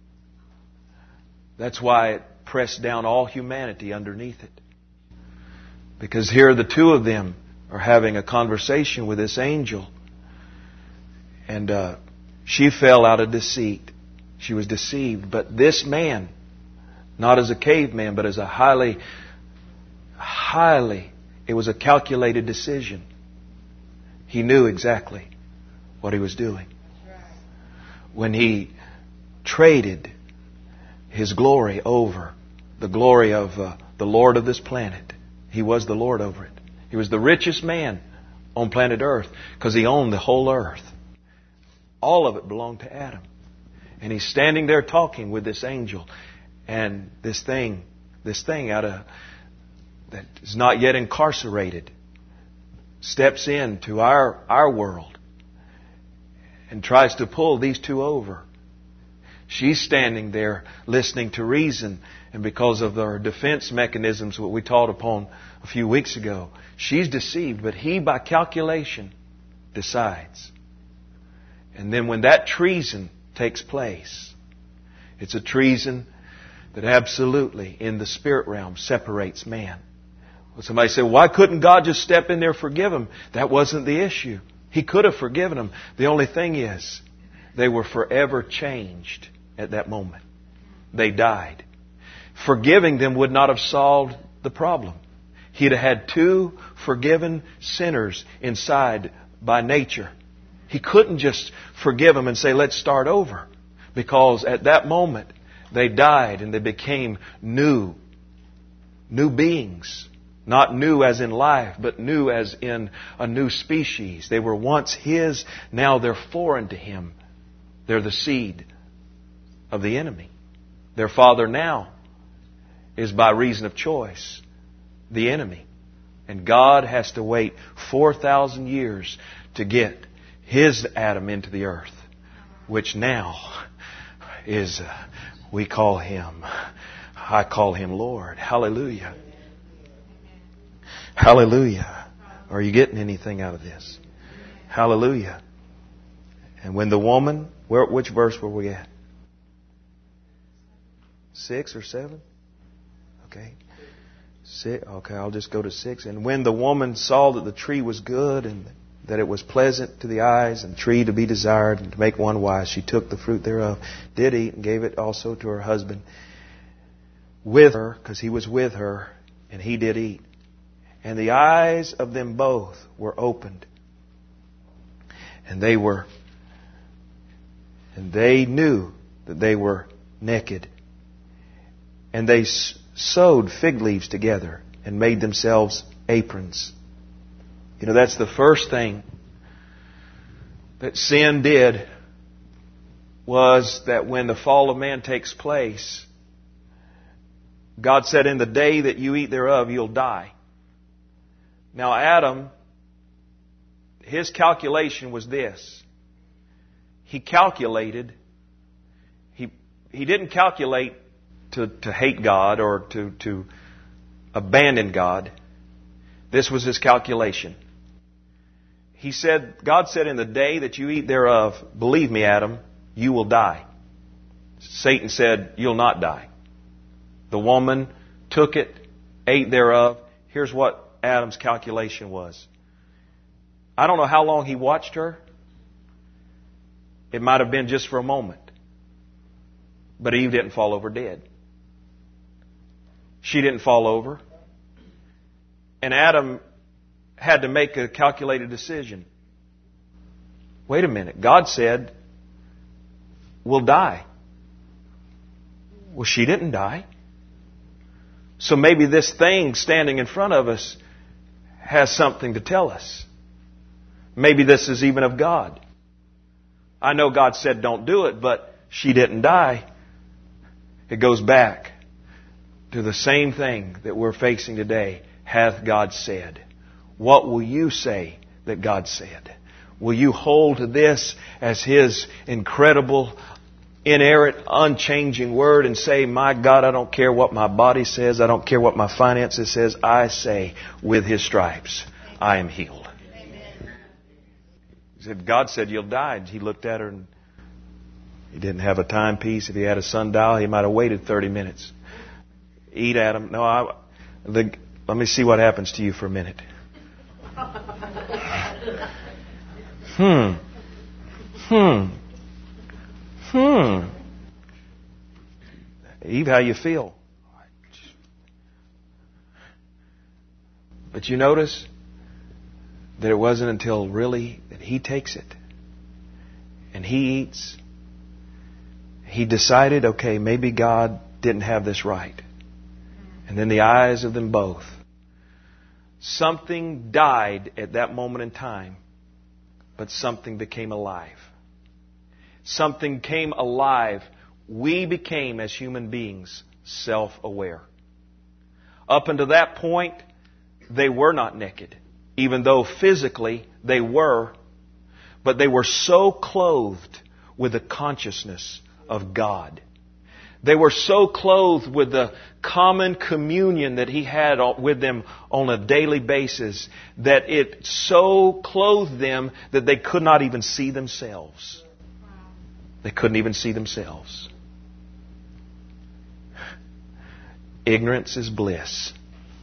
Speaker 1: That's why it pressed down all humanity underneath it. Because here the two of them are having a conversation with this angel. And uh, she fell out of deceit. She was deceived. But this man, not as a caveman, but as a highly, highly, it was a calculated decision. He knew exactly what he was doing. When he traded his glory over the glory of uh, the Lord of this planet. He was the Lord over it. He was the richest man on planet Earth because he owned the whole earth. All of it belonged to Adam. And he's standing there talking with this angel. And this thing, this thing out of that is not yet incarcerated steps into our, our world and tries to pull these two over. She's standing there listening to reason, and because of our defense mechanisms, what we taught upon a few weeks ago, she's deceived, but he, by calculation, decides. And then when that treason takes place, it's a treason that absolutely, in the spirit realm, separates man. Well, somebody said, why couldn't God just step in there and forgive him? That wasn't the issue. He could have forgiven them. The only thing is, they were forever changed at that moment. They died. Forgiving them would not have solved the problem. He'd have had two forgiven sinners inside by nature. He couldn't just forgive them and say, let's start over. Because at that moment, they died and they became new. New beings. Not new as in life, but new as in a new species. They were once His, now they're foreign to Him. They're the seed of the enemy. Their father now is, by reason of choice, the enemy. And God has to wait four thousand years to get His Adam into the earth, which now is, uh, we call Him, I call Him Lord. Hallelujah. Hallelujah. Are you getting anything out of this? Hallelujah. And when the woman, where, which verse were we at? Six or seven? Okay. Six, okay, I'll just go to six. And when the woman saw that the tree was good and that it was pleasant to the eyes and tree to be desired and to make one wise, she took the fruit thereof, did eat, and gave it also to her husband with her, because he was with her, and he did eat. And the eyes of them both were opened. And they were, and they knew that they were naked. And they sewed fig leaves together and made themselves aprons. You know, that's the first thing that sin did, was that when the fall of man takes place, God said, in the day that you eat thereof, you'll die. Now Adam, his calculation was this. He calculated, he, he didn't calculate to, to hate God or to, to abandon God. This was his calculation. He said, God said, in the day that you eat thereof, believe me, Adam, you will die. Satan said, you'll not die. The woman took it, ate thereof. Here's what Adam's calculation was. I don't know how long he watched her. It might have been just for a moment. But Eve didn't fall over dead. She didn't fall over. And Adam had to make a calculated decision. Wait a minute. God said, we'll die. Well, she didn't die. So maybe this thing standing in front of us has something to tell us. Maybe this is even of God. I know God said don't do it, but she didn't die. It goes back to the same thing that we're facing today. Hath God said? What will you say that God said? Will you hold to this as His incredible, inerrant, unchanging Word and say, my God, I don't care what my body says. I don't care what my finances says. I say, with His stripes, I am healed. Amen. He said, God said you'll die. He looked at her and he didn't have a timepiece. If he had a sundial, he might have waited thirty minutes. Eat, Adam. No, I, the, let me see what happens to you for a minute. Hmm. Hmm. Hmm. Eve, how you feel? But you notice that it wasn't until really that he takes it and he eats. He decided, okay, maybe God didn't have this right. And then the eyes of them both. Something died at that moment in time, but something became alive. Something came alive. We became, as human beings, self-aware. Up until that point, they were not naked. even though physically they were, but they were so clothed with the consciousness of God. They were so clothed with the common communion that He had with them on a daily basis that it so clothed them that they could not even see themselves. They couldn't even see themselves. Ignorance is bliss.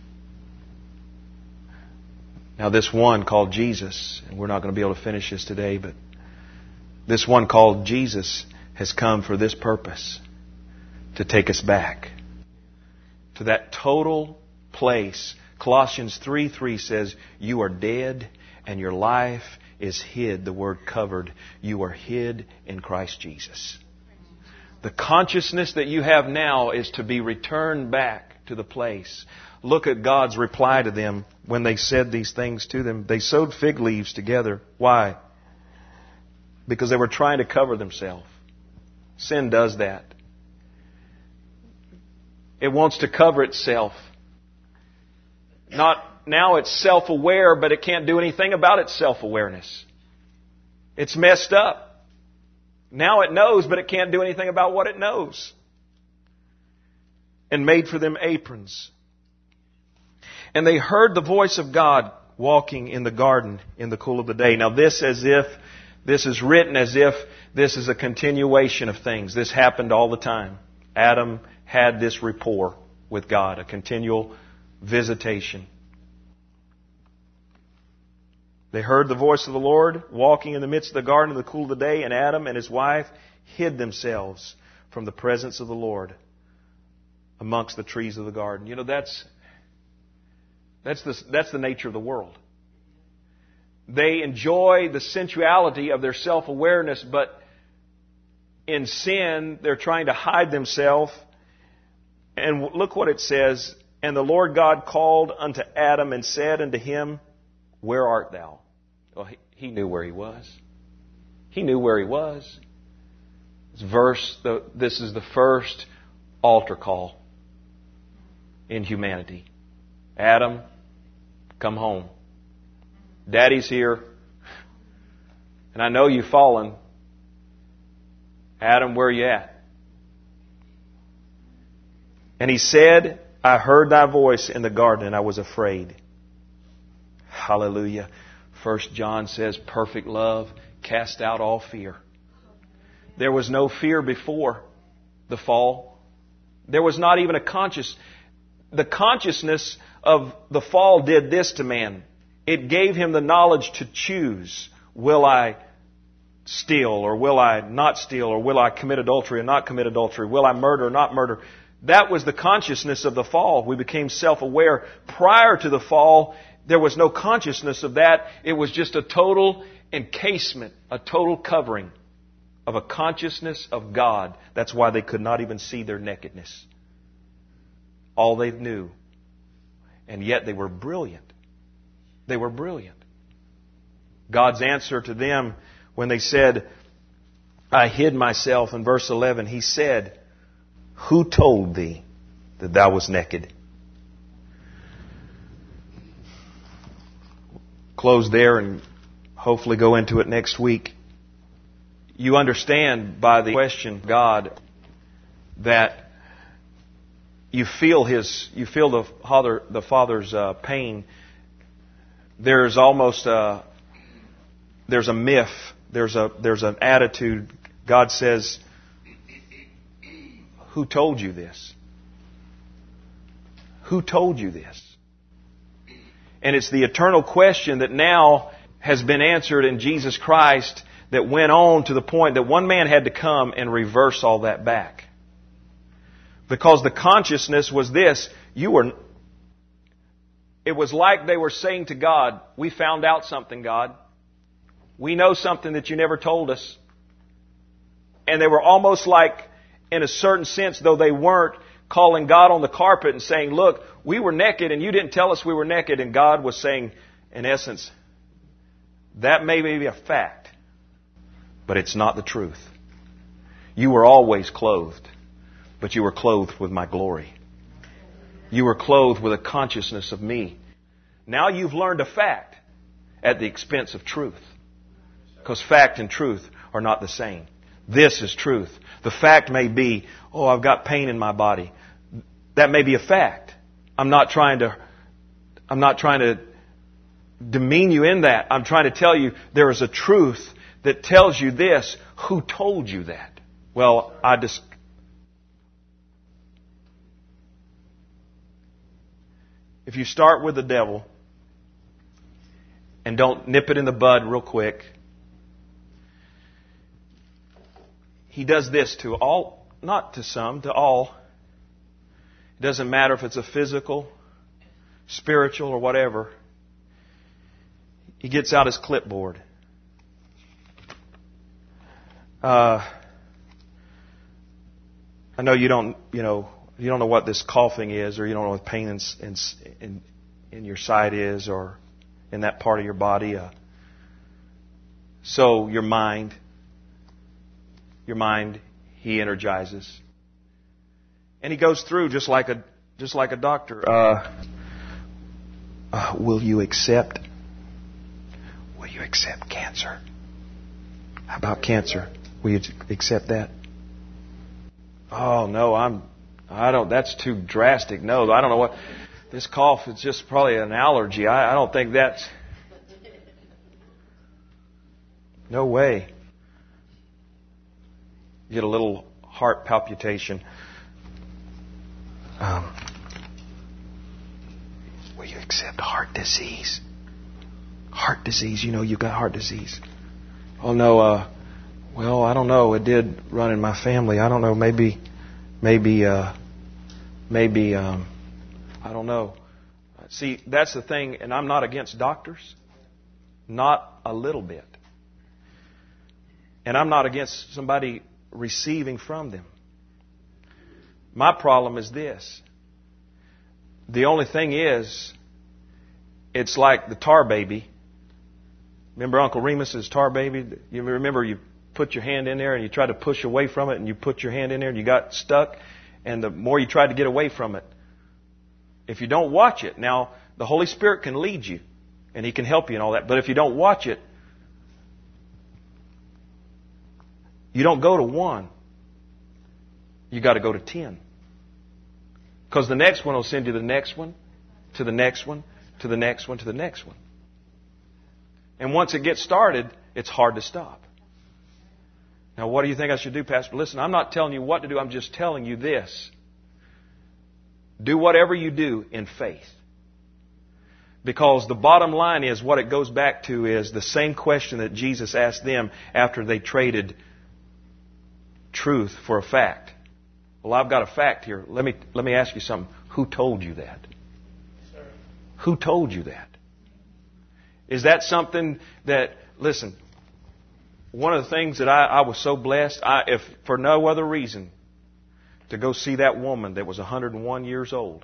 Speaker 1: Now this one called Jesus, and we're not going to be able to finish this today, but this one called Jesus has come for this purpose. To take us back to that total place. Colossians three three says, you are dead and your life is hid. The word covered. You are hid in Christ Jesus. The consciousness that you have now is to be returned back to the place. Look at God's reply to them when they said these things to them. They sewed fig leaves together. Why? Because they were trying to cover themselves. Sin does that. It wants to cover itself. Not now it's self-aware, but it can't do anything about its self-awareness. It's messed up. Now it knows, but it can't do anything about what it knows. And made for them aprons. And they heard the voice of God walking in the garden in the cool of the day. Now this as if, this is written as if this is a continuation of things. This happened all the time. Adam had this rapport with God, a continual visitation. They heard the voice of the Lord walking in the midst of the garden in the cool of the day, and Adam and his wife hid themselves from the presence of the Lord amongst the trees of the garden. You know, that's that's the, that's the nature of the world. They enjoy the sensuality of their self-awareness, but in sin, they're trying to hide themselves. And look what it says. And the Lord God called unto Adam and said unto him, where art thou? Well, he, he knew where he was. He knew where he was. This verse, the, this is the first altar call in humanity. Adam, come home. Daddy's here. And I know you've fallen. Adam, where are you at? And he said, I heard thy voice in the garden and I was afraid. Hallelujah. First John says, perfect love cast out all fear. There was no fear before the fall. There was not even a conscious... The consciousness of the fall did this to man. It gave him the knowledge to choose. Will I steal or will I not steal? Or will I commit adultery or not commit adultery? Will I murder or not murder? That was the consciousness of the fall. We became self-aware. Prior to the fall, there was no consciousness of that. It was just a total encasement, a total covering of a consciousness of God. That's why they could not even see their nakedness. All they knew. And yet they were brilliant. They were brilliant. God's answer to them when they said, I hid myself, in verse eleven, He said, who told thee that thou wast naked? Close there and hopefully go into it next week. You understand by the question of God that you feel His, you feel the Father, the Father's uh, pain. There's almost a, there's a myth, there's a, there's an attitude. God says, who told you this? Who told you this? And it's the eternal question that now has been answered in Jesus Christ that went on to the point that one man had to come and reverse all that back. Because the consciousness was this, you were, it was like they were saying to God, we found out something, God. We know something that you never told us. And they were almost like, in a certain sense, though they weren't, calling God on the carpet and saying, look, we were naked and you didn't tell us we were naked. And God was saying, in essence, that may be a fact, but it's not the truth. You were always clothed, but you were clothed with my glory. You were clothed with a consciousness of me. Now you've learned a fact. at the expense of truth. Because fact and truth are not the same. This is truth. The fact may be, oh, I've got pain in my body. That may be a fact. I'm not trying to, I'm not trying to demean you in that. I'm trying to tell you there is a truth that tells you this. Who told you that? Well, I just... If you start with the devil and don't nip it in the bud real quick, he does this to all, not to some, to all. It doesn't matter if it's a physical, spiritual, or whatever. He gets out his clipboard. Uh, I know you don't, you know, you don't know what this coughing is, or you don't know what pain in in in, in your side is, or in that part of your body. Uh, so your mind, your mind, he energizes, and he goes through just like a just like a doctor. Uh, uh, will you accept? Will you accept cancer? How about cancer? Will you accept that? Oh no, I'm. I don't. That's too drastic. No, I don't know what. This cough is just probably an allergy. I, I don't think that's. No way. You get a little heart palpitation. Um, will you accept heart disease? Heart disease. You know you got heart disease. Oh no. Uh, well, I don't know. It did run in my family. I don't know. Maybe. Maybe, uh, maybe, um, I don't know. See, that's the thing, and I'm not against doctors. Not a little bit. And I'm not against somebody receiving from them. My problem is this. The only thing is, it's like the tar baby. Remember Uncle Remus's tar baby? You remember you put your hand in there and you tried to push away from it, and you put your hand in there and you got stuck, and the more you tried to get away from it, if you don't watch it, now the Holy Spirit can lead you and He can help you and all that, but if you don't watch it, you don't go to one, you got to go to ten, because the next one will send you to the next one, to the next one, to the next one, to the next one, and once it gets started, it's hard to stop. Now, what do you think I should do, Pastor? Listen, I'm not telling you what to do. I'm just telling you this. Do whatever you do in faith. Because the bottom line is, what it goes back to is the same question that Jesus asked them after they traded truth for a fact. Well, I've got a fact here. Let me, let me ask you something. Who told you that? Sir. Who told you that? Is that something that, listen, one of the things that I, I was so blessed, I, if for no other reason, to go see that woman that was one hundred one years old.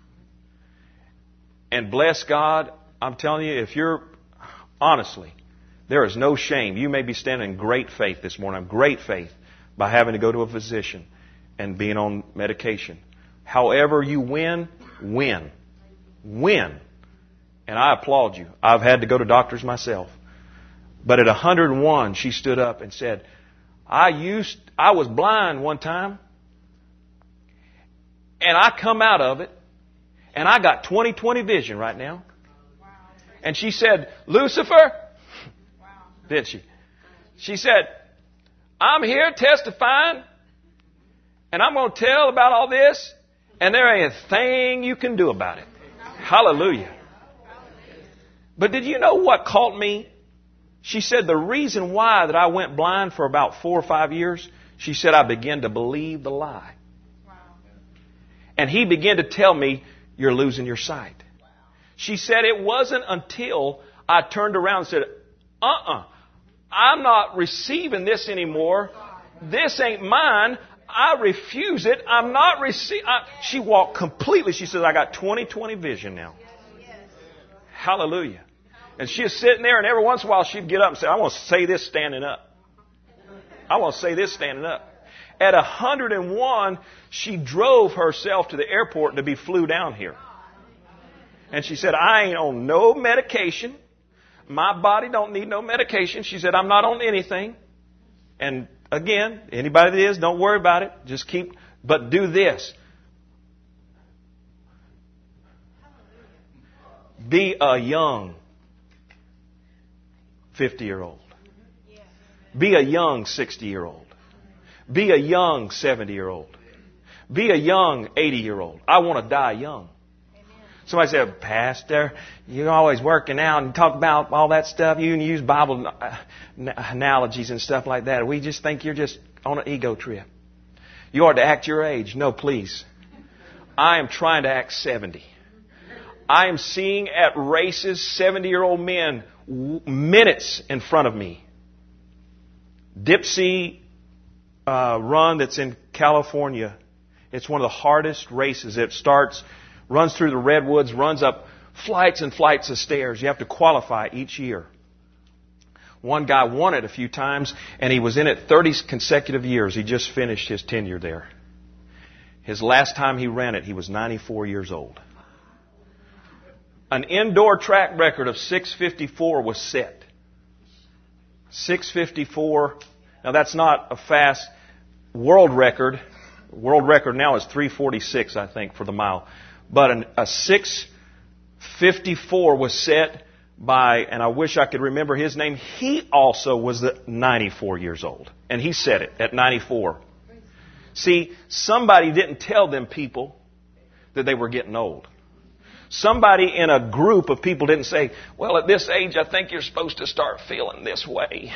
Speaker 1: And bless God, I'm telling you, if you're, honestly, there is no shame. You may be standing in great faith this morning, great faith, by having to go to a physician and being on medication. However you win, win. Win. And I applaud you. I've had to go to doctors myself. But at one hundred one, she stood up and said, I used, I was blind one time, and I come out of it, and I got twenty twenty vision right now. Wow. And she said, Lucifer, wow. Did she? She said, I'm here testifying, and I'm going to tell about all this, and there ain't a thing you can do about it. Hallelujah. But did you know what caught me? She said the reason why that I went blind for about four or five years, she said I began to believe the lie. Wow. And he began to tell me, you're losing your sight. Wow. She said it wasn't until I turned around and said, uh-uh, I'm not receiving this anymore. This ain't mine. I refuse it. I'm not receiving. She walked completely. She says, I got twenty twenty vision now. Hallelujah. And she was sitting there, and every once in a while she'd get up and say, I want to say this standing up. I want to say this standing up. At one hundred one, she drove herself to the airport to be flew down here. And she said, I ain't on no medication. My body don't need no medication. She said, I'm not on anything. And again, anybody that is, don't worry about it. Just keep, but do this. Be a young fifty-year-old. Be a young sixty-year-old. Be a young seventy-year-old. Be a young eighty-year-old. I want to die young. Somebody said, Pastor, you're always working out and talk about all that stuff. You use Bible analogies and stuff like that. We just think you're just on an ego trip. You ought to act your age. No, please. I am trying to act seventy. I am seeing at races seventy-year-old men minutes in front of me. Dipsea uh, run that's in California. It's one of the hardest races. It starts, runs through the redwoods, runs up flights and flights of stairs. You have to qualify each year. One guy won it a few times, and he was in it thirty consecutive years. He just finished his tenure there. His last time he ran it, he was ninety-four years old. An indoor track record of six fifty-four was set. six fifty-four. Now that's not a fast world record. World record now is three forty-six, I think, for the mile. But an, a six fifty-four was set by, and I wish I could remember his name. He also was the ninety-four years old. And he set it at ninety-four. See, somebody didn't tell them people that they were getting old. Somebody in a group of people didn't say, well, at this age, I think you're supposed to start feeling this way.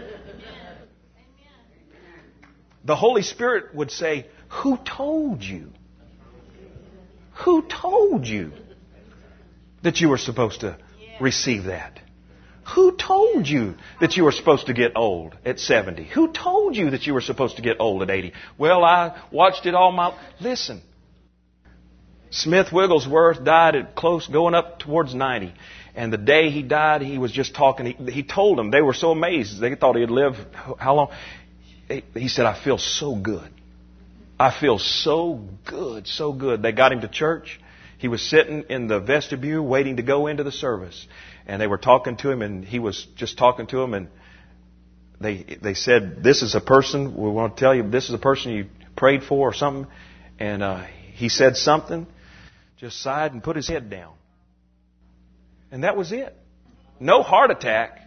Speaker 1: The Holy Spirit would say, who told you? Who told you that you were supposed to receive that? Who told you that you were supposed to get old at seventy? Who told you that you were supposed to get old at eighty? Well, I watched it all my... Listen. Smith Wigglesworth died at close, going up towards ninety. And the day he died, he was just talking. He, he told them, they were so amazed. They thought he'd live how long? He said, I feel so good. I feel so good, so good. They got him to church. He was sitting in the vestibule waiting to go into the service. And they were talking to him, and he was just talking to them. And they they said, this is a person, we want to tell you, this is a person you prayed for or something. And uh, he said something, just sighed and put his head down. And that was it. No heart attack.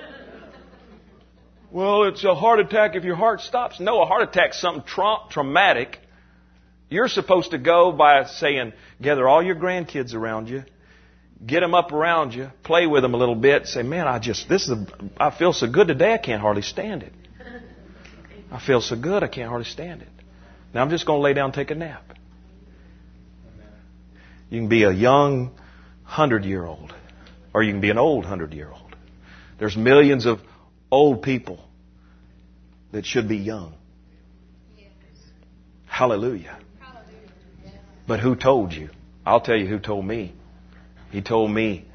Speaker 1: Well, it's a heart attack if your heart stops. No, a heart attack's something tra- traumatic. You're supposed to go by saying, gather all your grandkids around you, get them up around you, play with them a little bit, say, man, I just, this is, a, I feel so good today, I can't hardly stand it. I feel so good, I can't hardly stand it. Now I'm just going to lay down and take a nap. You can be a young hundred-year-old, or you can be an old hundred-year-old. There's millions of old people that should be young. Yes. Hallelujah. Hallelujah. Yes. But who told you? I'll tell you who told me. He told me